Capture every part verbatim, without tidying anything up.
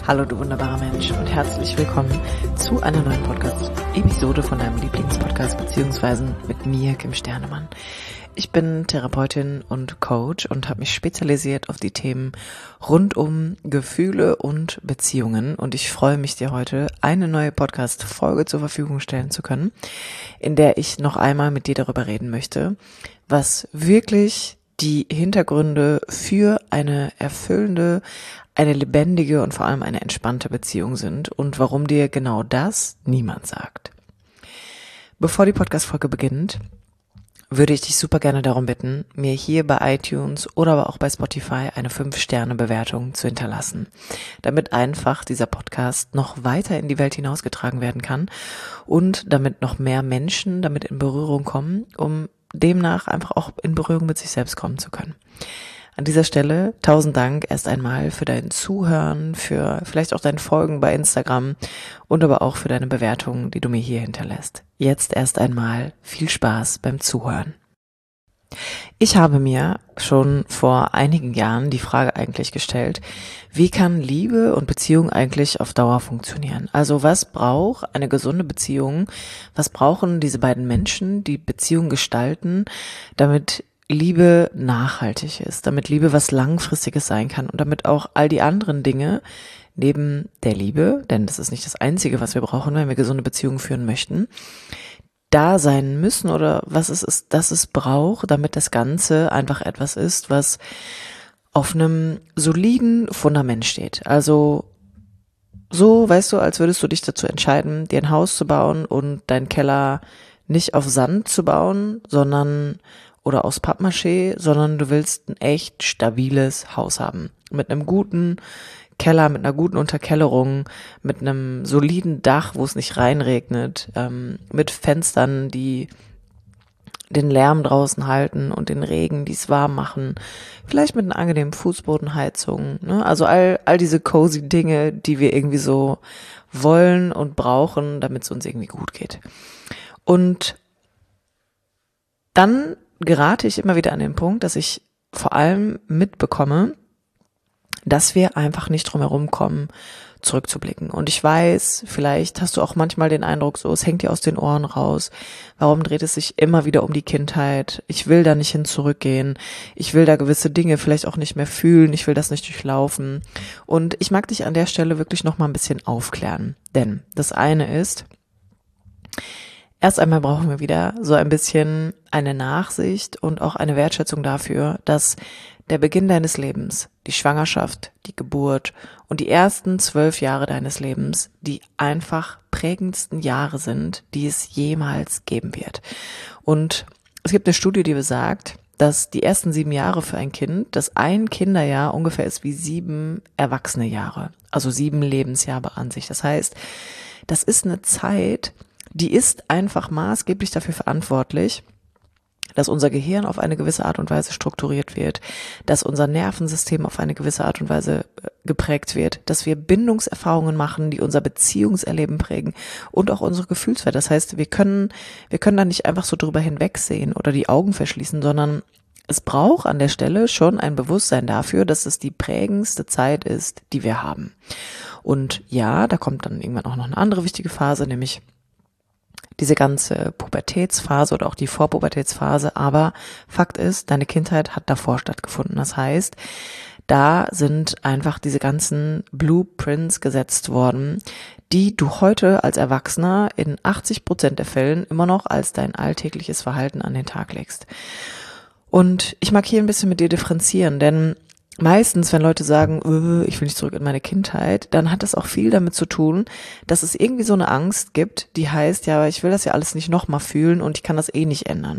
Hallo du wunderbarer Mensch und herzlich willkommen zu einer neuen Podcast-Episode von deinem Lieblingspodcast beziehungsweise mit mir, Kim Sternemann. Ich bin Therapeutin und Coach und habe mich spezialisiert auf die Themen rund um Gefühle und Beziehungen und ich freue mich, dir heute eine neue Podcast-Folge zur Verfügung stellen zu können, in der ich noch einmal mit dir darüber reden möchte, was wirklich die Hintergründe für eine erfüllende, eine lebendige und vor allem eine entspannte Beziehung sind und warum dir genau das niemand sagt. Bevor die Podcast-Folge beginnt, würde ich dich super gerne darum bitten, mir hier bei iTunes oder aber auch bei Spotify eine fünf Sterne Bewertung zu hinterlassen, damit einfach dieser Podcast noch weiter in die Welt hinausgetragen werden kann und damit noch mehr Menschen damit in Berührung kommen, um demnach einfach auch in Berührung mit sich selbst kommen zu können. An dieser Stelle tausend Dank erst einmal für dein Zuhören, für vielleicht auch dein Folgen bei Instagram und aber auch für deine Bewertungen, die du mir hier hinterlässt. Jetzt erst einmal viel Spaß beim Zuhören. Ich habe mir schon vor einigen Jahren die Frage eigentlich gestellt, wie kann Liebe und Beziehung eigentlich auf Dauer funktionieren? Also was braucht eine gesunde Beziehung? Was brauchen diese beiden Menschen, die Beziehung gestalten, damit Liebe nachhaltig ist, damit Liebe was Langfristiges sein kann und damit auch all die anderen Dinge neben der Liebe, denn das ist nicht das Einzige, was wir brauchen, wenn wir gesunde Beziehungen führen möchten, da sein müssen oder was es ist, dass es braucht, damit das Ganze einfach etwas ist, was auf einem soliden Fundament steht. Also so, weißt du, als würdest du dich dazu entscheiden, dir ein Haus zu bauen und deinen Keller nicht auf Sand zu bauen, sondern oder aus Pappmaché, sondern du willst ein echt stabiles Haus haben. Mit einem guten Keller, mit einer guten Unterkellerung, mit einem soliden Dach, wo es nicht reinregnet, ähm, mit Fenstern, die den Lärm draußen halten und den Regen, die es warm machen. Vielleicht mit einer angenehmen Fußbodenheizung, ne? Also all, all diese cozy Dinge, die wir irgendwie so wollen und brauchen, damit es uns irgendwie gut geht. Und dann gerate ich immer wieder an den Punkt, dass ich vor allem mitbekomme, dass wir einfach nicht drum herum kommen, zurückzublicken. Und ich weiß, vielleicht hast du auch manchmal den Eindruck, so, es hängt dir aus den Ohren raus. Warum dreht es sich immer wieder um die Kindheit? Ich will da nicht hin zurückgehen. Ich will da gewisse Dinge vielleicht auch nicht mehr fühlen. Ich will das nicht durchlaufen. Und ich mag dich an der Stelle wirklich noch mal ein bisschen aufklären. Denn das eine ist, erst einmal brauchen wir wieder so ein bisschen eine Nachsicht und auch eine Wertschätzung dafür, dass der Beginn deines Lebens, die Schwangerschaft, die Geburt und die ersten zwölf Jahre deines Lebens die einfach prägendsten Jahre sind, die es jemals geben wird. Und es gibt eine Studie, die besagt, dass die ersten sieben Jahre für ein Kind, dass ein Kinderjahr ungefähr ist wie sieben erwachsene Jahre, also sieben Lebensjahre an sich. Das heißt, das ist eine Zeit, die ist einfach maßgeblich dafür verantwortlich, dass unser Gehirn auf eine gewisse Art und Weise strukturiert wird, dass unser Nervensystem auf eine gewisse Art und Weise geprägt wird, dass wir Bindungserfahrungen machen, die unser Beziehungserleben prägen und auch unsere Gefühlswelt. Das heißt, wir können, wir können da nicht einfach so drüber hinwegsehen oder die Augen verschließen, sondern es braucht an der Stelle schon ein Bewusstsein dafür, dass es die prägendste Zeit ist, die wir haben. Und ja, da kommt dann irgendwann auch noch eine andere wichtige Phase, nämlich diese ganze Pubertätsphase oder auch die Vorpubertätsphase, aber Fakt ist, deine Kindheit hat davor stattgefunden. Das heißt, da sind einfach diese ganzen Blueprints gesetzt worden, die du heute als Erwachsener in achtzig Prozent der Fällen immer noch als dein alltägliches Verhalten an den Tag legst. Und ich mag hier ein bisschen mit dir differenzieren, denn meistens, wenn Leute sagen, ich will nicht zurück in meine Kindheit, dann hat das auch viel damit zu tun, dass es irgendwie so eine Angst gibt, die heißt, ja, ich will das ja alles nicht nochmal fühlen und ich kann das eh nicht ändern.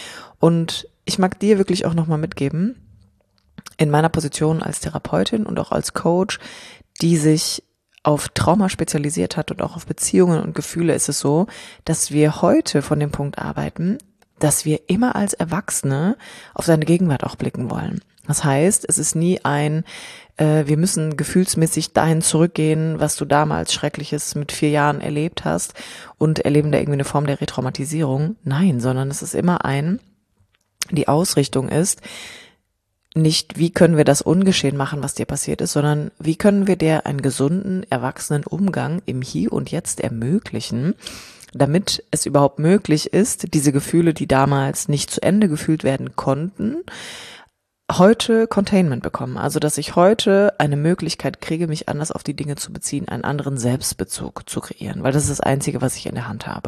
Und ich mag dir wirklich auch nochmal mitgeben, in meiner Position als Therapeutin und auch als Coach, die sich auf Trauma spezialisiert hat und auch auf Beziehungen und Gefühle, ist es so, dass wir heute von dem Punkt arbeiten, dass wir immer als Erwachsene auf seine Gegenwart auch blicken wollen. Das heißt, es ist nie ein, äh, wir müssen gefühlsmäßig dahin zurückgehen, was du damals Schreckliches mit vier Jahren erlebt hast und erleben da irgendwie eine Form der Retraumatisierung. Nein, sondern es ist immer ein, die Ausrichtung ist, nicht, wie können wir das ungeschehen machen, was dir passiert ist, sondern wie können wir dir einen gesunden, erwachsenen Umgang im Hier und Jetzt ermöglichen, damit es überhaupt möglich ist, diese Gefühle, die damals nicht zu Ende gefühlt werden konnten, heute Containment bekommen. Also, dass ich heute eine Möglichkeit kriege, mich anders auf die Dinge zu beziehen, einen anderen Selbstbezug zu kreieren, weil das ist das Einzige, was ich in der Hand habe.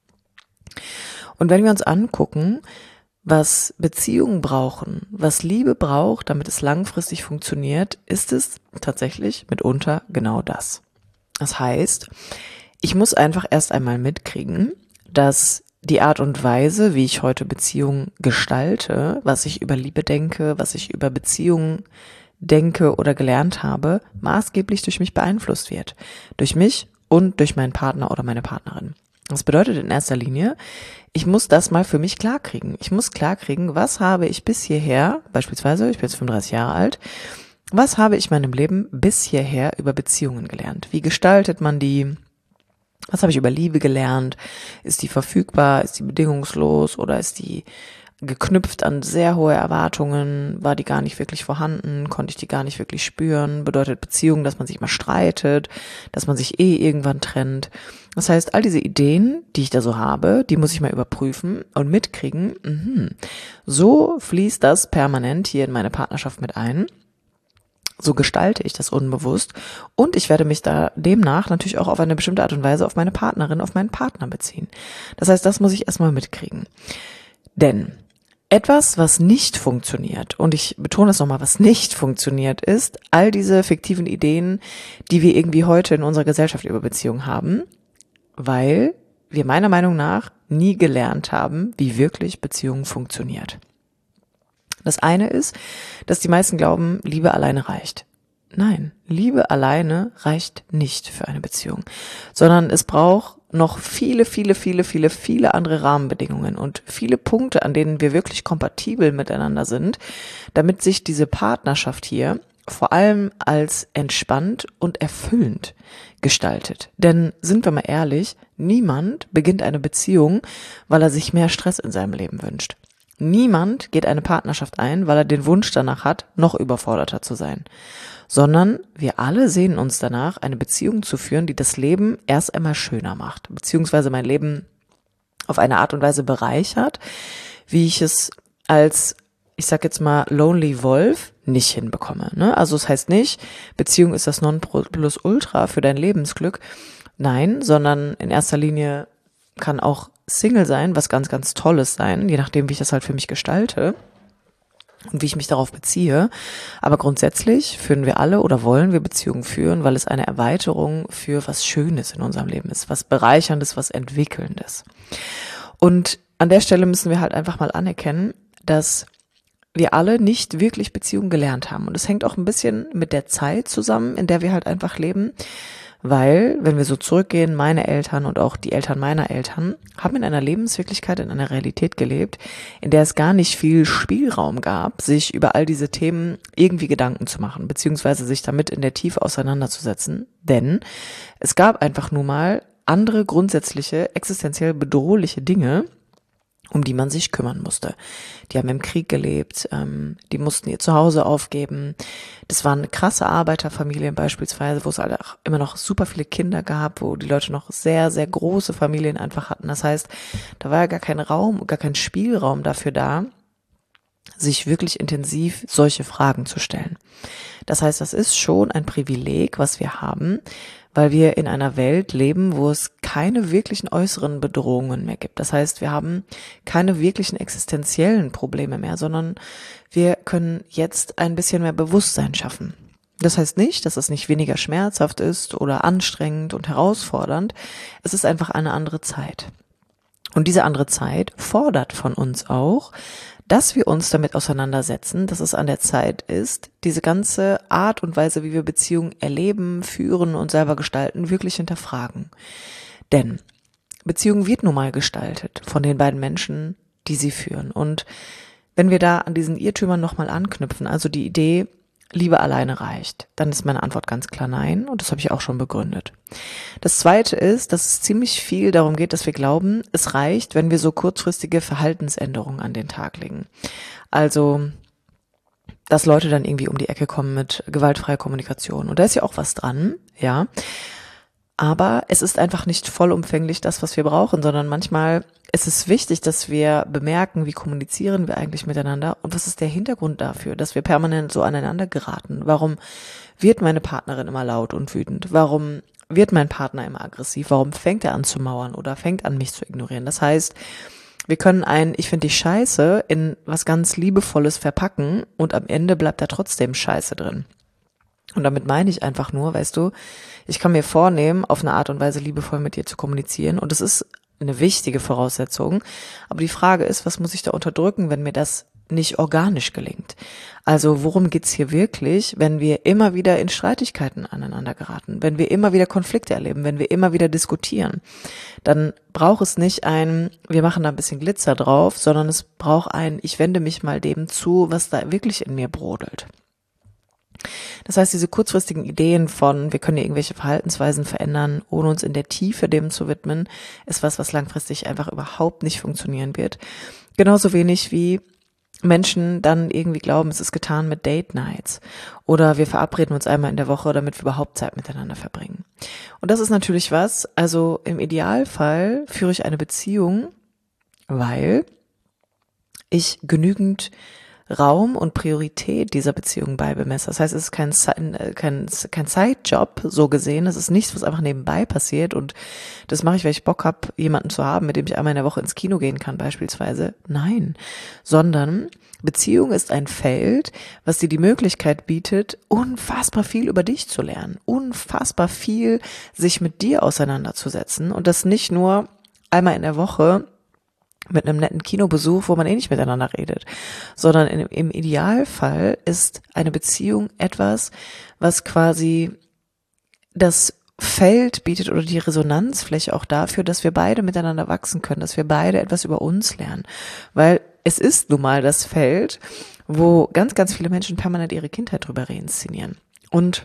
Und wenn wir uns angucken, was Beziehungen brauchen, was Liebe braucht, damit es langfristig funktioniert, ist es tatsächlich mitunter genau das. Das heißt, ich muss einfach erst einmal mitkriegen, dass die Art und Weise, wie ich heute Beziehungen gestalte, was ich über Liebe denke, was ich über Beziehungen denke oder gelernt habe, maßgeblich durch mich beeinflusst wird. Durch mich und durch meinen Partner oder meine Partnerin. Das bedeutet in erster Linie, ich muss das mal für mich klarkriegen. Ich muss klarkriegen, was habe ich bis hierher, beispielsweise, ich bin jetzt fünfunddreißig Jahre alt, was habe ich in meinem Leben bis hierher über Beziehungen gelernt? Wie gestaltet man die? Was habe ich über Liebe gelernt? Ist die verfügbar? Ist die bedingungslos? Oder ist die geknüpft an sehr hohe Erwartungen? War die gar nicht wirklich vorhanden? Konnte ich die gar nicht wirklich spüren? Bedeutet Beziehung, dass man sich mal streitet, dass man sich eh irgendwann trennt? Das heißt, all diese Ideen, die ich da so habe, die muss ich mal überprüfen und mitkriegen. Mhm. So fließt das permanent hier in meine Partnerschaft mit ein. So gestalte ich das unbewusst und ich werde mich da demnach natürlich auch auf eine bestimmte Art und Weise auf meine Partnerin, auf meinen Partner beziehen. Das heißt, das muss ich erstmal mitkriegen. Denn etwas, was nicht funktioniert, und ich betone das nochmal, was nicht funktioniert, ist all diese fiktiven Ideen, die wir irgendwie heute in unserer Gesellschaft über Beziehungen haben, weil wir meiner Meinung nach nie gelernt haben, wie wirklich Beziehung funktioniert. Das eine ist, dass die meisten glauben, Liebe alleine reicht. Nein, Liebe alleine reicht nicht für eine Beziehung, sondern es braucht noch viele, viele, viele, viele, viele andere Rahmenbedingungen und viele Punkte, an denen wir wirklich kompatibel miteinander sind, damit sich diese Partnerschaft hier vor allem als entspannt und erfüllend gestaltet. Denn sind wir mal ehrlich, niemand beginnt eine Beziehung, weil er sich mehr Stress in seinem Leben wünscht. Niemand geht eine Partnerschaft ein, weil er den Wunsch danach hat, noch überforderter zu sein, sondern wir alle sehnen uns danach, eine Beziehung zu führen, die das Leben erst einmal schöner macht, beziehungsweise mein Leben auf eine Art und Weise bereichert, wie ich es als, ich sag jetzt mal, Lonely Wolf nicht hinbekomme. Ne? Also es heißt nicht, Beziehung ist das Nonplusultra für dein Lebensglück, nein, sondern in erster Linie kann auch Single sein, was ganz, ganz Tolles sein, je nachdem, wie ich das halt für mich gestalte und wie ich mich darauf beziehe. Aber grundsätzlich führen wir alle oder wollen wir Beziehungen führen, weil es eine Erweiterung für was Schönes in unserem Leben ist, was Bereicherndes, was Entwickelndes. Und an der Stelle müssen wir halt einfach mal anerkennen, dass wir alle nicht wirklich Beziehungen gelernt haben. Und es hängt auch ein bisschen mit der Zeit zusammen, in der wir halt einfach leben. Weil, wenn wir so zurückgehen, meine Eltern und auch die Eltern meiner Eltern haben in einer Lebenswirklichkeit, in einer Realität gelebt, in der es gar nicht viel Spielraum gab, sich über all diese Themen irgendwie Gedanken zu machen, beziehungsweise sich damit in der Tiefe auseinanderzusetzen. Denn es gab einfach nur mal andere grundsätzliche, existenziell bedrohliche Dinge, um die man sich kümmern musste. Die haben im Krieg gelebt, ähm, die mussten ihr Zuhause aufgeben. Das waren krasse Arbeiterfamilien beispielsweise, wo es halt auch immer noch super viele Kinder gab, wo die Leute noch sehr, sehr große Familien einfach hatten. Das heißt, da war ja gar kein Raum, gar kein Spielraum dafür da, sich wirklich intensiv solche Fragen zu stellen. Das heißt, das ist schon ein Privileg, was wir haben, weil wir in einer Welt leben, wo es keine wirklichen äußeren Bedrohungen mehr gibt. Das heißt, wir haben keine wirklichen existenziellen Probleme mehr, sondern wir können jetzt ein bisschen mehr Bewusstsein schaffen. Das heißt nicht, dass es nicht weniger schmerzhaft ist oder anstrengend und herausfordernd. Es ist einfach eine andere Zeit. Und diese andere Zeit fordert von uns auch, dass wir uns damit auseinandersetzen, dass es an der Zeit ist, diese ganze Art und Weise, wie wir Beziehungen erleben, führen und selber gestalten, wirklich hinterfragen. Denn Beziehung wird nun mal gestaltet von den beiden Menschen, die sie führen. Und wenn wir da an diesen Irrtümern nochmal anknüpfen, also die Idee, Liebe alleine reicht, dann ist meine Antwort ganz klar nein und das habe ich auch schon begründet. Das Zweite ist, dass es ziemlich viel darum geht, dass wir glauben, es reicht, wenn wir so kurzfristige Verhaltensänderungen an den Tag legen. Also, dass Leute dann irgendwie um die Ecke kommen mit gewaltfreier Kommunikation. Und da ist ja auch was dran, ja. Aber es ist einfach nicht vollumfänglich das, was wir brauchen, sondern manchmal ist es wichtig, dass wir bemerken, wie kommunizieren wir eigentlich miteinander und was ist der Hintergrund dafür, dass wir permanent so aneinander geraten. Warum wird meine Partnerin immer laut und wütend? Warum wird mein Partner immer aggressiv? Warum fängt er an zu mauern oder fängt an, mich zu ignorieren? Das heißt, wir können ein Ich finde dich scheiße in was ganz Liebevolles verpacken und am Ende bleibt da trotzdem Scheiße drin. Und damit meine ich einfach nur, weißt du, ich kann mir vornehmen, auf eine Art und Weise liebevoll mit dir zu kommunizieren und das ist eine wichtige Voraussetzung. Aber die Frage ist, was muss ich da unterdrücken, wenn mir das nicht organisch gelingt? Also worum geht's hier wirklich, wenn wir immer wieder in Streitigkeiten aneinander geraten, wenn wir immer wieder Konflikte erleben, wenn wir immer wieder diskutieren? Dann braucht es nicht ein, wir machen da ein bisschen Glitzer drauf, sondern es braucht ein, ich wende mich mal dem zu, was da wirklich in mir brodelt. Das heißt, diese kurzfristigen Ideen von, wir können ja irgendwelche Verhaltensweisen verändern, ohne uns in der Tiefe dem zu widmen, ist was, was langfristig einfach überhaupt nicht funktionieren wird. Genauso wenig wie Menschen dann irgendwie glauben, es ist getan mit Date Nights oder wir verabreden uns einmal in der Woche, damit wir überhaupt Zeit miteinander verbringen. Und das ist natürlich was, also im Idealfall führe ich eine Beziehung, weil ich genügend Raum und Priorität dieser Beziehung beibemesse. Das heißt, es ist kein, kein, kein Zeitjob, so gesehen. Es ist nichts, was einfach nebenbei passiert und das mache ich, weil ich Bock habe, jemanden zu haben, mit dem ich einmal in der Woche ins Kino gehen kann beispielsweise. Nein, sondern Beziehung ist ein Feld, was dir die Möglichkeit bietet, unfassbar viel über dich zu lernen, unfassbar viel sich mit dir auseinanderzusetzen und das nicht nur einmal in der Woche mit einem netten Kinobesuch, wo man eh nicht miteinander redet, sondern in, im Idealfall ist eine Beziehung etwas, was quasi das Feld bietet oder die Resonanzfläche auch dafür, dass wir beide miteinander wachsen können, dass wir beide etwas über uns lernen, weil es ist nun mal das Feld, wo ganz, ganz viele Menschen permanent ihre Kindheit drüber reinszenieren. Und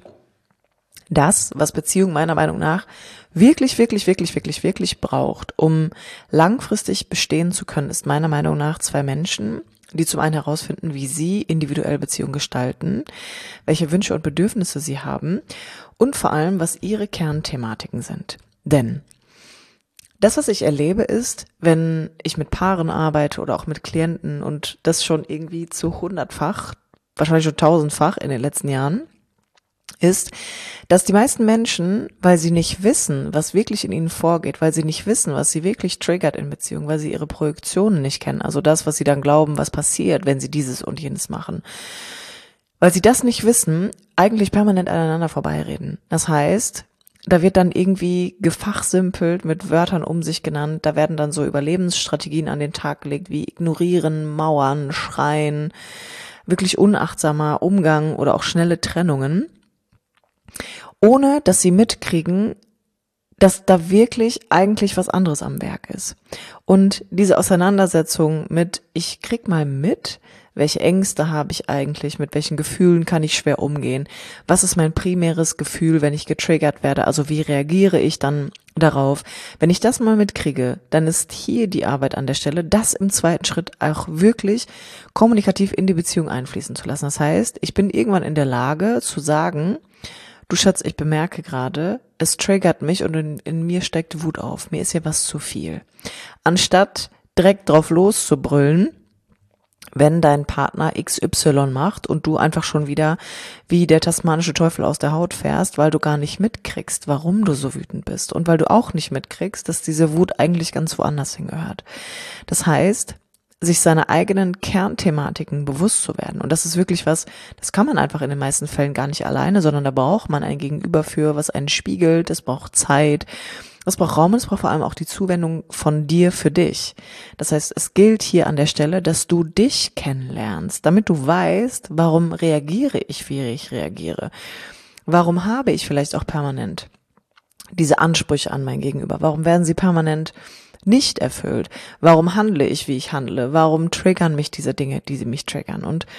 das, was Beziehung meiner Meinung nach wirklich, wirklich, wirklich, wirklich, wirklich braucht, um langfristig bestehen zu können, ist meiner Meinung nach zwei Menschen, die zum einen herausfinden, wie sie individuell Beziehung gestalten, welche Wünsche und Bedürfnisse sie haben und vor allem, was ihre Kernthematiken sind. Denn das, was ich erlebe, ist, wenn ich mit Paaren arbeite oder auch mit Klienten und das schon irgendwie zu hundertfach, wahrscheinlich schon tausendfach in den letzten Jahren, ist, dass die meisten Menschen, weil sie nicht wissen, was wirklich in ihnen vorgeht, weil sie nicht wissen, was sie wirklich triggert in Beziehungen, weil sie ihre Projektionen nicht kennen, also das, was sie dann glauben, was passiert, wenn sie dieses und jenes machen, weil sie das nicht wissen, eigentlich permanent aneinander vorbeireden. Das heißt, da wird dann irgendwie gefachsimpelt, mit Wörtern um sich genannt, da werden dann so Überlebensstrategien an den Tag gelegt, wie ignorieren, mauern, schreien, wirklich unachtsamer Umgang oder auch schnelle Trennungen, ohne dass sie mitkriegen, dass da wirklich eigentlich was anderes am Werk ist. Und diese Auseinandersetzung mit, ich krieg mal mit, welche Ängste habe ich eigentlich, mit welchen Gefühlen kann ich schwer umgehen, was ist mein primäres Gefühl, wenn ich getriggert werde, also wie reagiere ich dann darauf. Wenn ich das mal mitkriege, dann ist hier die Arbeit an der Stelle, das im zweiten Schritt auch wirklich kommunikativ in die Beziehung einfließen zu lassen. Das heißt, ich bin irgendwann in der Lage zu sagen, du Schatz, ich bemerke gerade, es triggert mich und in, in mir steigt Wut auf. Mir ist hier was zu viel. Anstatt direkt drauf loszubrüllen, wenn dein Partner X Y macht und du einfach schon wieder wie der tasmanische Teufel aus der Haut fährst, weil du gar nicht mitkriegst, warum du so wütend bist und weil du auch nicht mitkriegst, dass diese Wut eigentlich ganz woanders hingehört. Das heißt, sich seiner eigenen Kernthematiken bewusst zu werden. Und das ist wirklich was, das kann man einfach in den meisten Fällen gar nicht alleine, sondern da braucht man ein Gegenüber für, was einen spiegelt, es braucht Zeit, es braucht Raum und es braucht vor allem auch die Zuwendung von dir für dich. Das heißt, es gilt hier an der Stelle, dass du dich kennenlernst, damit du weißt, warum reagiere ich, wie ich reagiere. Warum habe ich vielleicht auch permanent diese Ansprüche an mein Gegenüber? Warum werden sie permanent nicht erfüllt? Warum handle ich, wie ich handle? Warum triggern mich diese Dinge, die sie mich triggern? Und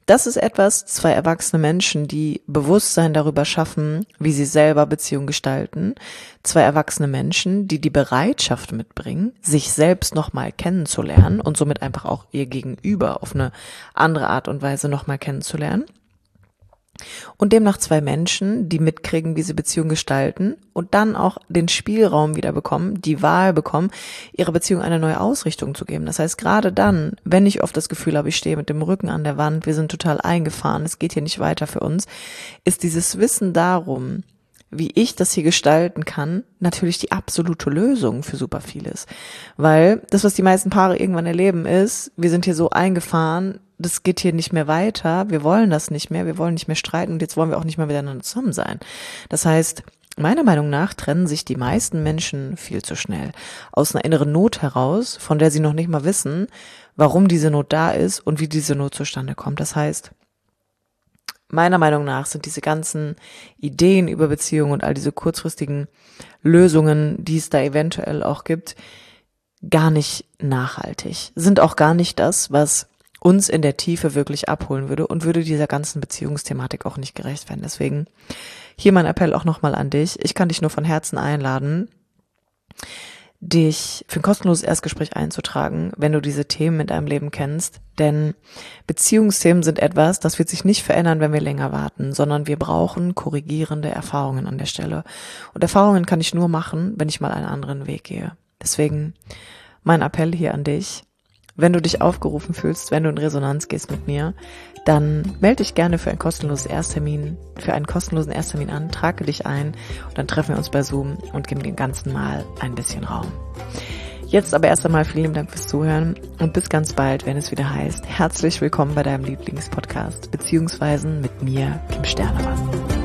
Das ist etwas, zwei erwachsene Menschen, die Bewusstsein darüber schaffen, wie sie selber Beziehungen gestalten. Zwei erwachsene Menschen, die die Bereitschaft mitbringen, sich selbst nochmal kennenzulernen und somit einfach auch ihr Gegenüber auf eine andere Art und Weise nochmal kennenzulernen. Und demnach zwei Menschen, die mitkriegen, wie sie Beziehungen gestalten und dann auch den Spielraum wieder bekommen, die Wahl bekommen, ihrer Beziehung eine neue Ausrichtung zu geben. Das heißt, gerade dann, wenn ich oft das Gefühl habe, ich stehe mit dem Rücken an der Wand, wir sind total eingefahren, es geht hier nicht weiter für uns, ist dieses Wissen darum, wie ich das hier gestalten kann, natürlich die absolute Lösung für super vieles. Weil das, was die meisten Paare irgendwann erleben, ist, wir sind hier so eingefahren, das geht hier nicht mehr weiter, wir wollen das nicht mehr, wir wollen nicht mehr streiten und jetzt wollen wir auch nicht mehr miteinander zusammen sein. Das heißt, meiner Meinung nach trennen sich die meisten Menschen viel zu schnell aus einer inneren Not heraus, von der sie noch nicht mal wissen, warum diese Not da ist und wie diese Not zustande kommt. Das heißt, meiner Meinung nach sind diese ganzen Ideen über Beziehungen und all diese kurzfristigen Lösungen, die es da eventuell auch gibt, gar nicht nachhaltig, sind auch gar nicht das, was uns in der Tiefe wirklich abholen würde und würde dieser ganzen Beziehungsthematik auch nicht gerecht werden. Deswegen hier mein Appell auch nochmal an dich. Ich kann dich nur von Herzen einladen, dich für ein kostenloses Erstgespräch einzutragen, wenn du diese Themen in deinem Leben kennst. Denn Beziehungsthemen sind etwas, das wird sich nicht verändern, wenn wir länger warten, sondern wir brauchen korrigierende Erfahrungen an der Stelle. Und Erfahrungen kann ich nur machen, wenn ich mal einen anderen Weg gehe. Deswegen mein Appell hier an dich. Wenn du dich aufgerufen fühlst, wenn du in Resonanz gehst mit mir, dann melde dich gerne für ein kostenloses Ersttermin, für einen kostenlosen Ersttermin an, trage dich ein und dann treffen wir uns bei Zoom und geben dem Ganzen mal ein bisschen Raum. Jetzt aber erst einmal vielen Dank fürs Zuhören und bis ganz bald, wenn es wieder heißt, herzlich willkommen bei deinem Lieblingspodcast, beziehungsweise mit mir, Kim Sternemann.